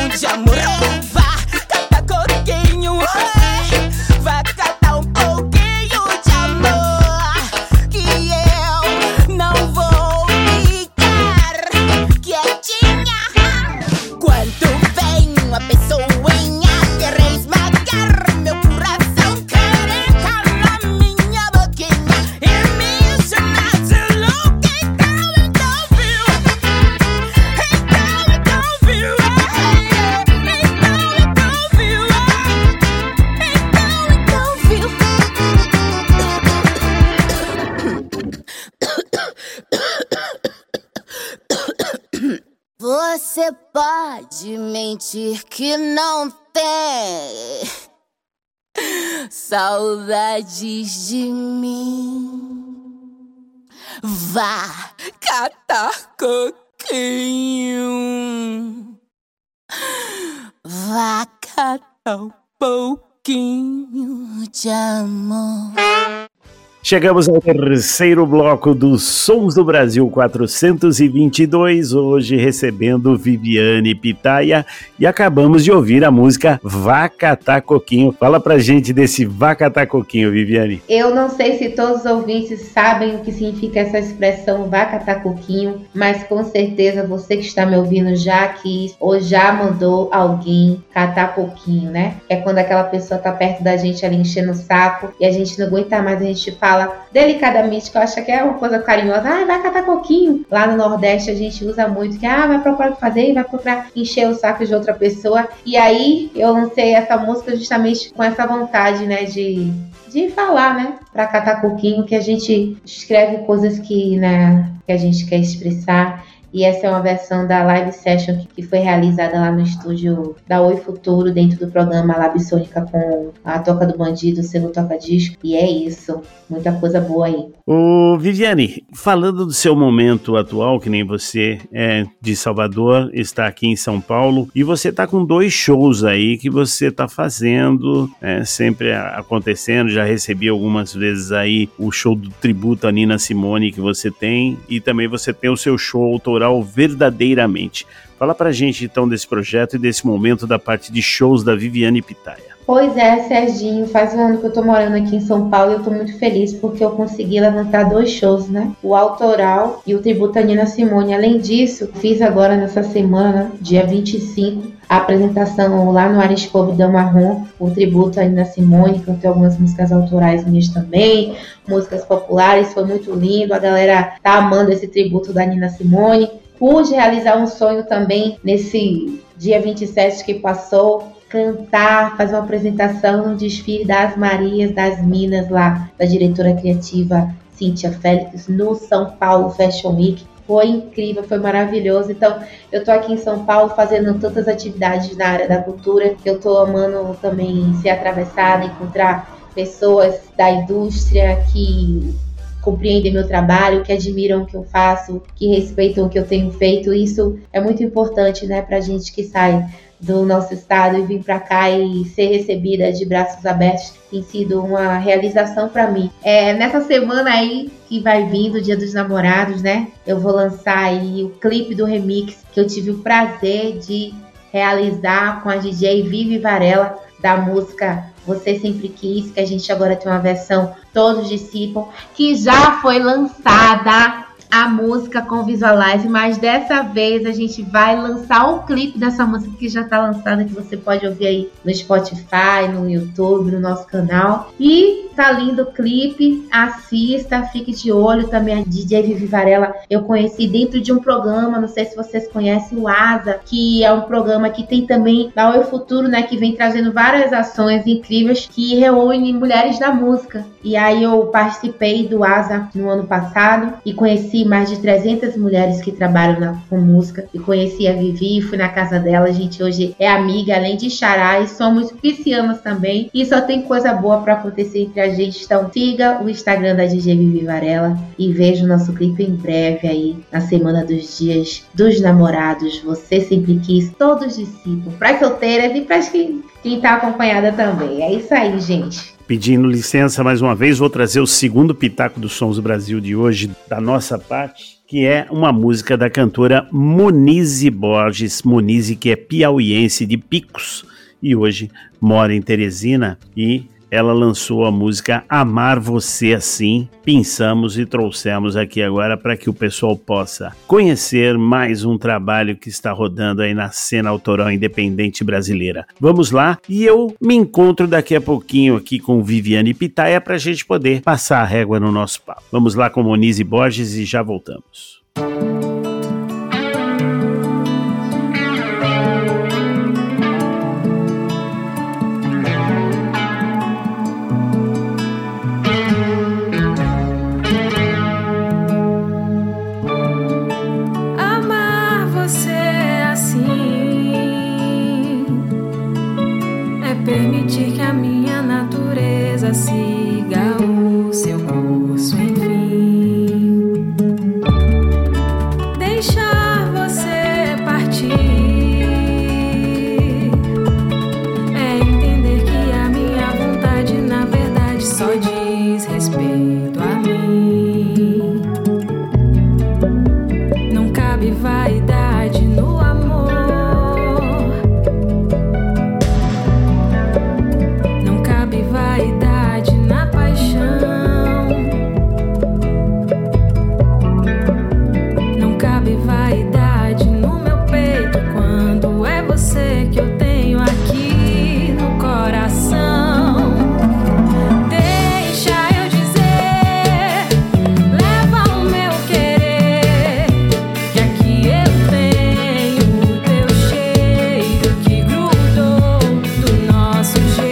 de amor. Vá catar coquinho, vá catar um pouquinho de amor, que eu não vou ficar quietinha. Quando vem uma pessoinha querer esmagar meu coração careca na minha boquinha e me chamar de louca, então, então viu, então, então viu, então, então viu, então, então viu. Você pode mentir que não tem saudades de mim. Vá catar coquinho, vá catar um pouquinho de amor. Chegamos ao terceiro bloco dos Sons do Brasil quatrocentos e vinte e dois, hoje recebendo Viviane Pitaya, e acabamos de ouvir a música Vá Catar Coquinho. Fala pra gente desse Vá Catar Coquinho, Viviane. Eu não sei se todos os ouvintes sabem o que significa essa expressão Vá Catar Coquinho, mas com certeza você que está me ouvindo já quis ou já mandou alguém catar coquinho, né? É quando aquela pessoa tá perto da gente ali enchendo o saco e a gente não aguenta mais, a gente fala Fala delicadamente, que eu acho que é uma coisa carinhosa. Ah, vai catar coquinho. Lá no Nordeste a gente usa muito que ah, vai procurar o que fazer, vai procurar encher o saco de outra pessoa. E aí eu lancei essa música justamente com essa vontade, né, de, de falar, né, pra catar coquinho, que a gente escreve coisas que, né, que a gente quer expressar. E essa é uma versão da live session que foi realizada lá no estúdio da Oi Futuro, dentro do programa Lab Sônica, com a Toca do Bandido, o selo Toca Disco. E é isso, muita coisa boa aí. Ô Viviane, falando do seu momento atual, que nem você é de Salvador, está aqui em São Paulo, e você está com dois shows aí que você está fazendo, é, sempre acontecendo. Já recebi algumas vezes aí o show do tributo a Nina Simone que você tem, e também você tem o seu show autoral Verdadeiramente. Fala pra gente então desse projeto e desse momento da parte de shows da Viviane Pitaya. Pois é, Serginho, faz um ano que eu tô morando aqui em São Paulo e eu tô muito feliz porque eu consegui levantar dois shows, né? O autoral e o tributo a Nina Simone. Além disso, fiz agora nessa semana, dia vinte e cinco, a apresentação lá no Ariscobre da Marrom, o tributo a Nina Simone, cantei algumas músicas autorais minhas também, músicas populares, foi muito lindo, a galera tá amando esse tributo da Nina Simone. Pude realizar um sonho também nesse dia vinte e sete que passou, cantar, fazer uma apresentação no desfile das Marias das Minas lá, da diretora criativa Cíntia Félix, no São Paulo Fashion Week. Foi incrível, foi maravilhoso. Então, eu tô aqui em São Paulo fazendo tantas atividades na área da cultura, que eu tô amando também ser atravessada, encontrar pessoas da indústria que compreendem meu trabalho, que admiram o que eu faço, que respeitam o que eu tenho feito. Isso é muito importante, né, pra gente que sai do nosso estado e vir para cá e ser recebida de braços abertos tem sido uma realização para mim. É, nessa semana aí que vai vir do Dia dos Namorados, né, eu vou lançar aí o clipe do remix que eu tive o prazer de realizar com a D J Vivi Varela, da música Você Sempre Quis, que a gente agora tem uma versão Todos Dissipam, que já foi lançada a música com Visualize, mas dessa vez a gente vai lançar um clipe dessa música que já tá lançada, que você pode ouvir aí no Spotify, no YouTube, no nosso canal. E tá lindo o clipe, assista, fique de olho. Também a D J Vivi Varela eu conheci dentro de um programa, não sei se vocês conhecem, o Asa, que é um programa que tem também da Oi Futuro, né, que vem trazendo várias ações incríveis que reúnem mulheres da música. E aí eu participei do Asa no ano passado e conheci mais de trezentas mulheres que trabalham na, com música, e conheci a Vivi, fui na casa dela. A gente hoje é amiga, além de xará, e somos piscianas também, e só tem coisa boa para acontecer entre a gente. Então siga o Instagram da D J Vivi Varela e veja o nosso clipe em breve aí, na semana dos Dias dos Namorados. Você Sempre Quis, Todos Dissipam, para as solteiras e para quem, quem tá acompanhada também. É isso aí, gente. Pedindo licença mais uma vez, vou trazer o segundo pitaco dos Sons do Brasil de hoje, da nossa parte, que é uma música da cantora Monize Borges. Monize, que é piauiense de Picos e hoje mora em Teresina, e ela lançou a música Amar Você Assim. Pensamos e trouxemos aqui agora para que o pessoal possa conhecer mais um trabalho que está rodando aí na cena autoral independente brasileira. Vamos lá, e eu me encontro daqui a pouquinho aqui com Viviane Pitaia para a gente poder passar a régua no nosso papo. Vamos lá com Monize Borges e já voltamos. Permitir que a minha natureza siga o seu curso, enfim. Deixar você partir é entender que a minha vontade, na verdade, só diz respeito a mim. Não cabe vaidade no amor. Vaidade na paixão. Não cabe vaidade no meu peito quando é você que eu tenho aqui no coração. Deixa eu dizer, leva o meu querer, que aqui eu tenho o teu cheiro que grudou do nosso jeito.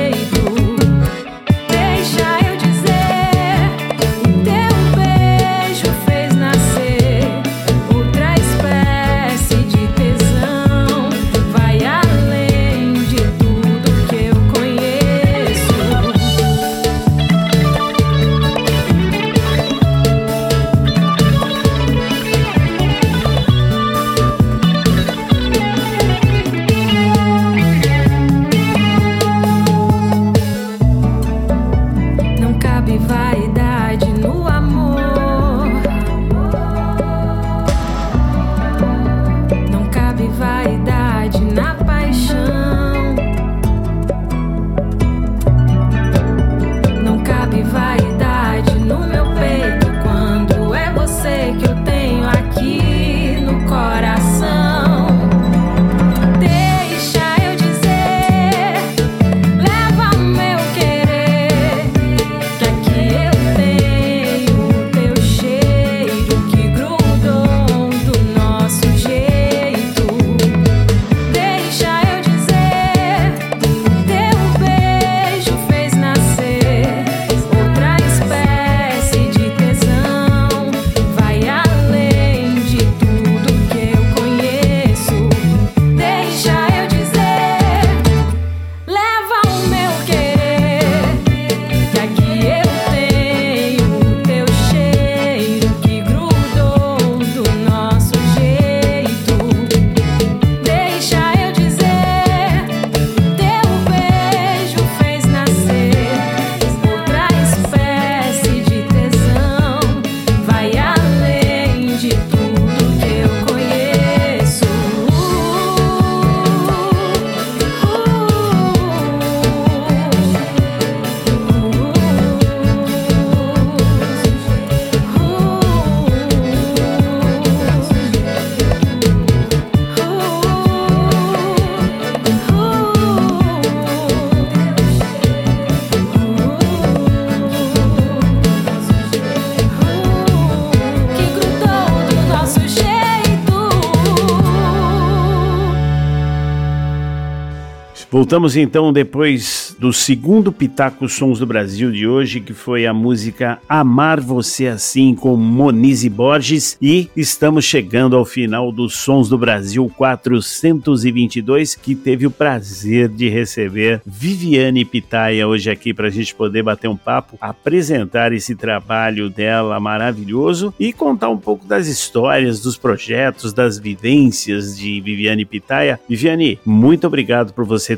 Voltamos então depois do segundo Pitaco Sons do Brasil de hoje, que foi a música Amar Você Assim com Monize Borges, e estamos chegando ao final dos Sons do Brasil quatrocentos e vinte e dois, que teve o prazer de receber Viviane Pitaia hoje aqui para a gente poder bater um papo, apresentar esse trabalho dela maravilhoso e contar um pouco das histórias, dos projetos, das vivências de Viviane Pitaia. Viviane, muito obrigado por você ter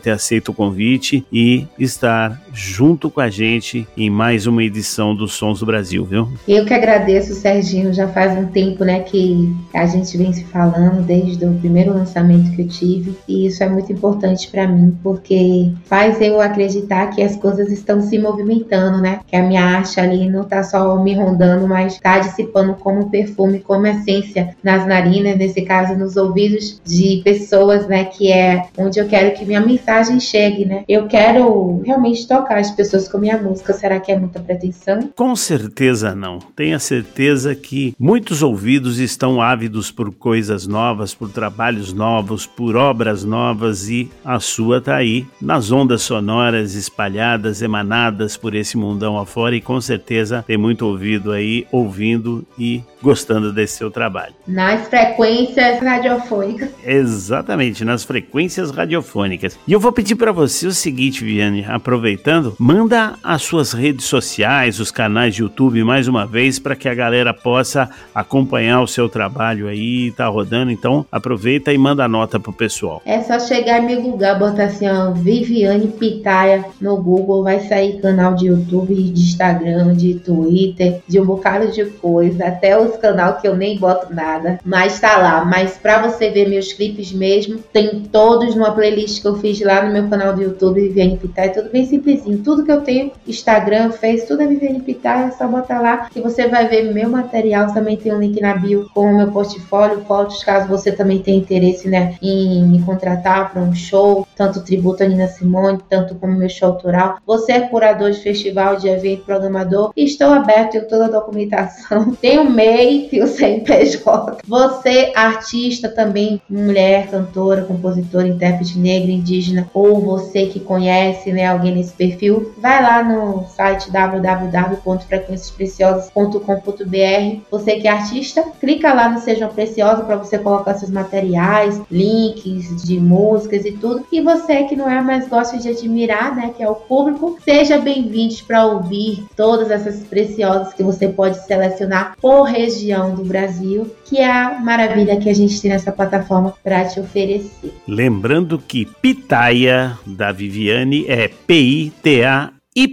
ter aceito o convite e estar junto com a gente em mais uma edição dos Sons do Brasil, viu? Eu que agradeço, Serginho. Já faz um tempo, né, que a gente vem se falando desde o primeiro lançamento que eu tive, e isso é muito importante para mim, porque faz eu acreditar que as coisas estão se movimentando, né? Que a minha arte ali não tá só me rondando, mas tá dissipando como perfume, como essência nas narinas, nesse caso nos ouvidos de pessoas, né? Que é onde eu quero que minha mensagem chegue, né? Eu quero realmente tocar as pessoas com minha música. Será que é muita pretensão? Com certeza não. Tenha certeza que muitos ouvidos estão ávidos por coisas novas, por trabalhos novos, por obras novas, e a sua tá aí nas ondas sonoras espalhadas, emanadas por esse mundão afora, e com certeza tem muito ouvido aí ouvindo e gostando desse seu trabalho. Nas frequências radiofônicas. Exatamente, nas frequências radiofônicas. E eu vou pedir para você o seguinte, Viviane, aproveitando, manda as suas redes sociais, os canais de YouTube mais uma vez, para que a galera possa acompanhar o seu trabalho aí, tá rodando. Então aproveita e manda a nota pro pessoal. É só chegar e me googar, botar assim, ó, Viviane Pitaia no Google, vai sair canal de YouTube, de Instagram, de Twitter, de um bocado de coisa, até os canal que eu nem boto nada, mas tá lá. Mas pra você ver meus clipes mesmo, tem todos numa playlist que eu fiz lá no meu canal do YouTube, Viviane Pitaia, tudo bem simplesinho. Tudo que eu tenho, Instagram, Face, tudo é Viviane Pitaia, é só botar lá que você vai ver meu material. Também tem um link na bio com o meu portfólio, fotos, caso você também tenha interesse, né, em me contratar para um show, tanto tributo a Nina Simone, tanto como meu show autoral. Você é curador de festival, de evento, programador, estou aberto em toda a documentação. Tem um M E I, o C N P J. Você, artista também, mulher, cantora, compositora, intérprete negra, indígena, ou você que conhece, né, alguém nesse perfil, vai lá no site w w w ponto frequências preciosas ponto com ponto b r. Você que é artista, clica lá no Sejam Preciosa para você colocar seus materiais, links de músicas e tudo. E você que não é, mas gosta de admirar, né, que é o público, seja bem-vindo para ouvir todas essas preciosas que você pode selecionar por região do Brasil, que é a maravilha que a gente tem nessa plataforma para te oferecer. Lembrando que Pitaia da Viviane é P I T A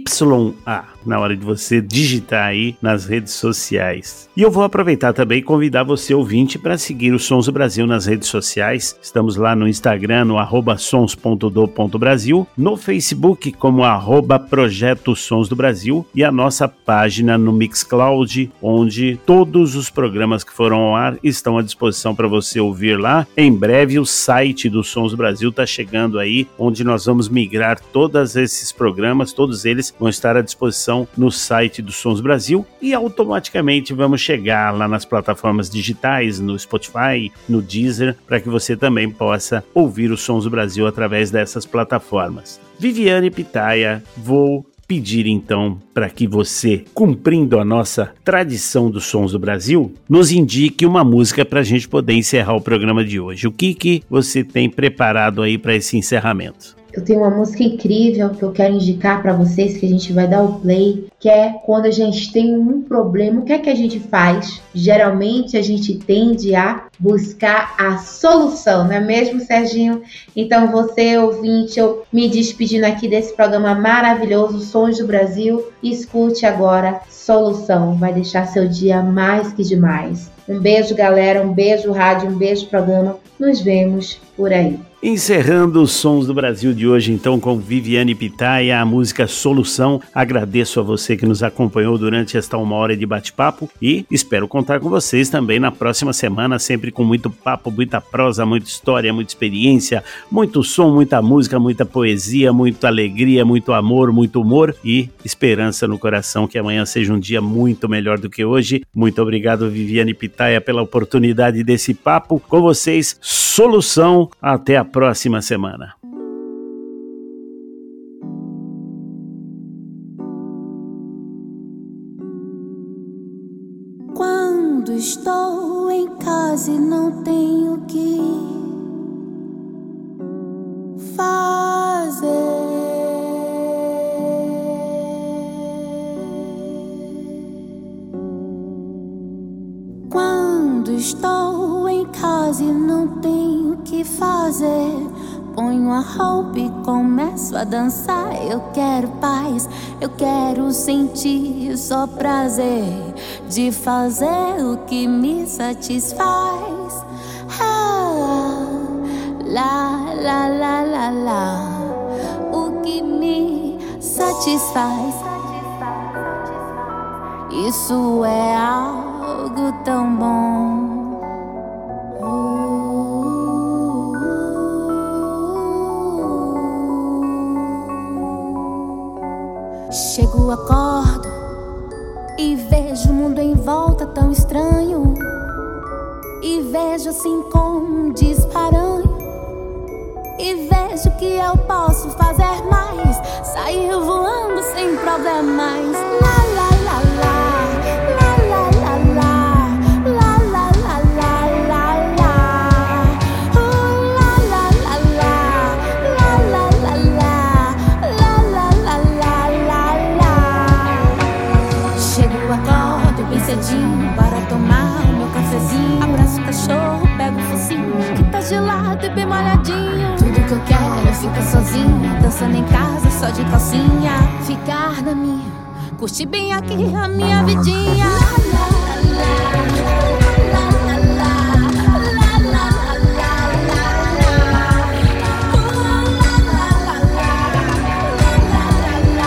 Y A, na hora de você digitar aí nas redes sociais. E eu vou aproveitar também e convidar você, ouvinte, para seguir o Sons do Brasil nas redes sociais. Estamos lá no Instagram, no arroba sons ponto do ponto brasil, no Facebook como arroba Projeto Sons do Brasil, e a nossa página no Mixcloud, onde todos os programas que foram ao ar estão à disposição para você ouvir lá. Em breve o site do Sons do Brasil está chegando aí, onde nós vamos migrar todos esses programas, todos eles vão estar à disposição no site do Sons Brasil, e automaticamente vamos chegar lá nas plataformas digitais, no Spotify, no Deezer, para que você também possa ouvir os Sons do Brasil através dessas plataformas. Viviane Pitaia, vou pedir então para que você, cumprindo a nossa tradição dos Sons do Brasil, nos indique uma música para a gente poder encerrar o programa de hoje. O que que você tem preparado aí para esse encerramento? Eu tenho uma música incrível que eu quero indicar para vocês, que a gente vai dar o play, que é quando a gente tem um problema, o que é que a gente faz? Geralmente a gente tende a buscar a solução, não é mesmo, Serginho? Então você, ouvinte, eu me despedindo aqui desse programa maravilhoso, Sons do Brasil, escute agora Solução, vai deixar seu dia mais que demais. Um beijo, galera, um beijo, rádio, um beijo, programa, nos vemos por aí. Encerrando os Sons do Brasil de hoje, então, com Viviane Pitaia, a música Solução. Agradeço a você que nos acompanhou durante esta uma hora de bate-papo e espero contar com vocês também na próxima semana, sempre com muito papo, muita prosa, muita história, muita experiência, muito som, muita música, muita poesia, muita alegria, muito amor, muito humor e esperança no coração, que amanhã seja um dia muito melhor do que hoje. Muito obrigado, Viviane Pitaia, pela oportunidade desse papo com vocês. Solução, até a próxima semana. Quando estou em casa e não tenho o que fazer, quando estou em casa e não tenho o que fazer, Ponho a roupa e começo a dançar. Eu quero paz, eu quero sentir só prazer de fazer o que me satisfaz. Ah, lá, lá, lá, lá, lá, o que me satisfaz. Isso é algo tão bom. Chego, acordo e vejo o mundo em volta tão estranho. E vejo assim como um disparanho. E vejo que eu posso fazer mais, sair voando sem problemas. Lá, lá, lá, lá, lá, lá, lá, lá, lá, lá, lá, lá, lá, lá. Uh, lá, lá, lá, lá, lá, lá, lá, lá, lá, lá, lá, lá, lá. Chego, acordo bem cedinho para tomar o meu cafezinho. Abraço o cachorro, pego o focinho que tá gelado e bem molhadinho. Tudo que eu quero é ficar sozinha, dançando em casa só de calcinha. Ficar na minha, curtir bem aqui a minha vidinha. Lá, lá, lá, lá, lá, lá, lá, lá, lá, lá, lá. Uh, lá, lá, lá, lá, lá, lá,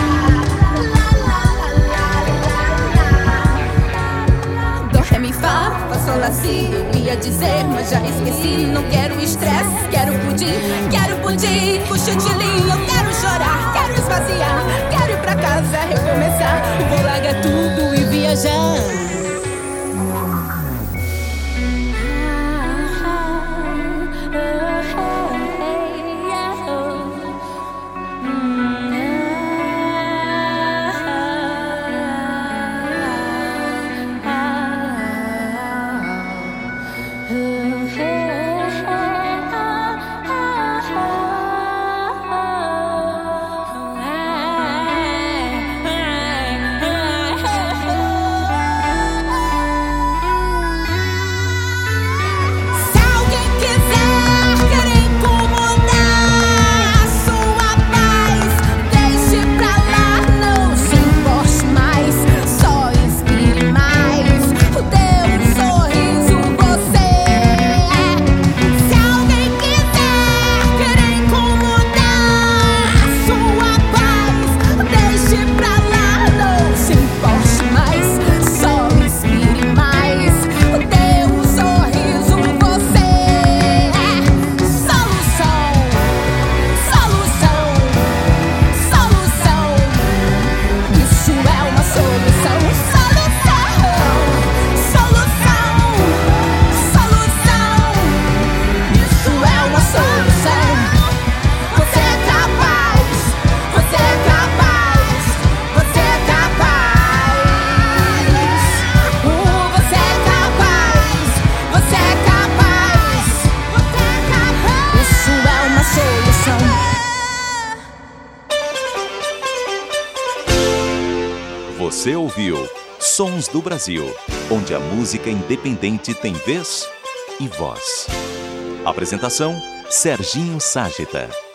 lá, lá, lá, lá. Do, ré, mi, fá, fá, sol, lá, si. Eu ia dizer, mas já esqueci. Não quero estresse, quero pudim, quero pudim com chantilly. Eu quero chorar, quero esvaziar, quero ir pra casa recomeçar. Vou largar tudo e viajar. Você ouviu Sons do Brasil, onde a música independente tem vez e voz. Apresentação: Serginho Ságita.